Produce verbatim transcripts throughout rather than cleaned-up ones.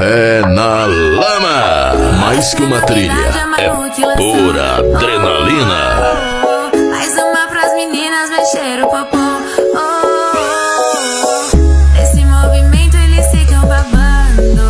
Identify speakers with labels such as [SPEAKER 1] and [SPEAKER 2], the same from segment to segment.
[SPEAKER 1] É na lama. Mais que uma trilha, é pura adrenalina.
[SPEAKER 2] Mais uma pras meninas mexer o popô. Oh, oh, oh. Esse movimento eles ficam babando.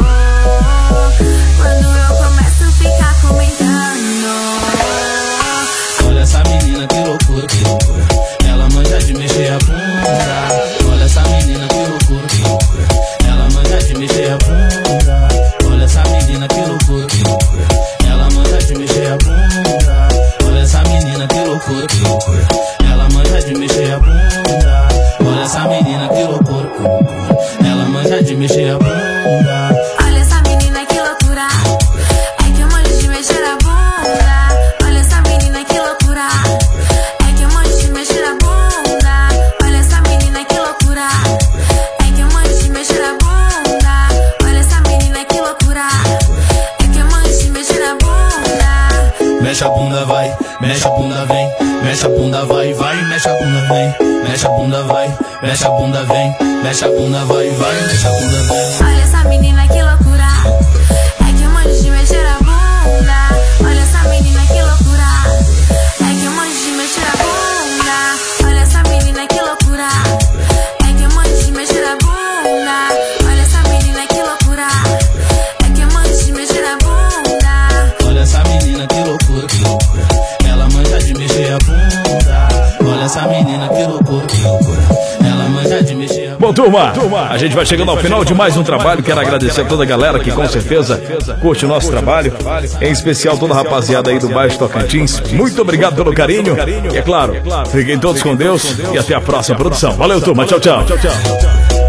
[SPEAKER 2] Quando eu começo a ficar comentando.
[SPEAKER 3] Olha essa menina, que loucura, que loucura. Ela manja de mexer a bunda. Olha essa menina, que loucura, que loucura. Ela manja de mexer a bunda. Olha essa menina, que loucura, que loucura. Ela manja de mexer a bunda. Olha essa menina, que loucura, que loucura. Ela manja de mexer a bunda. Olha essa menina, que loucura, que loucura. Ela manja de mexer a bunda.
[SPEAKER 2] Olha essa menina, que loucura. É que eu manjo de mexer a bunda. Olha essa menina, que loucura. É que eu manjo de mexer a bunda. Olha essa menina, que loucura. É que eu manjo de mexer a bunda. Olha essa menina, que loucura. É que eu manjo de mexer a bunda.
[SPEAKER 3] Mexe a bunda, vai, mexe a bunda, vem. Mexe a bunda, vai, vai, mexe a bunda, vem. Mexe a bunda, vai, mexe a bunda, vem. Mexe a bunda, vai, vai, mexe a bunda, vem.
[SPEAKER 2] Olha essa menina, que loucura. É que eu manjo de mexer a bunda. Olha essa menina, que loucura. É que eu manjo de mexer a bunda. Olha essa menina, que loucura. É que eu manjo de mexer a bunda. Olha essa menina, que loucura. É que eu manjo de mexer a bunda.
[SPEAKER 3] Olha essa menina, que loucura, que loucura. Ela manja de mexer a bunda. Olha essa menina, que loucura, que loucura. Ela manja de mexer a bunda.
[SPEAKER 4] Bom, turma, a gente vai chegando ao final de mais um trabalho. Quero agradecer a toda a galera que com certeza curte o nosso trabalho, em especial toda a rapaziada aí do Baixo Tocantins. Muito obrigado pelo carinho e, é claro, fiquem todos com Deus e até a próxima produção. Valeu, turma, tchau, tchau.